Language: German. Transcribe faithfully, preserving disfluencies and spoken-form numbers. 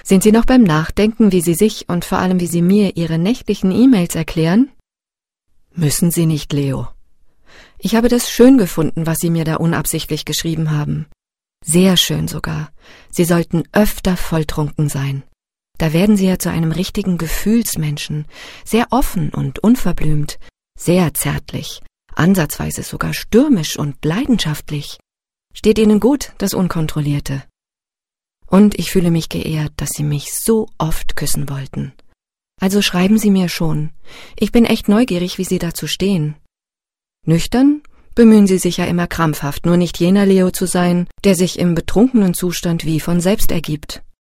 Sind Sie noch beim Nachdenken, wie Sie sich und vor allem wie Sie mir Ihre nächtlichen E-Mails erklären? Müssen Sie nicht, Leo. Ich habe das schön gefunden, was Sie mir da unabsichtlich geschrieben haben. Sehr schön sogar. Sie sollten öfter volltrunken sein. Da werden Sie ja zu einem richtigen Gefühlsmenschen, sehr offen und unverblümt, sehr zärtlich, ansatzweise sogar stürmisch und leidenschaftlich. Steht Ihnen gut, das Unkontrollierte. Und ich fühle mich geehrt, dass Sie mich so oft küssen wollten. Also schreiben Sie mir schon. Ich bin echt neugierig, wie Sie dazu stehen. Nüchtern bemühen Sie sich ja immer krampfhaft, nur nicht jener Leo zu sein, der sich im betrunkenen Zustand wie von selbst ergibt.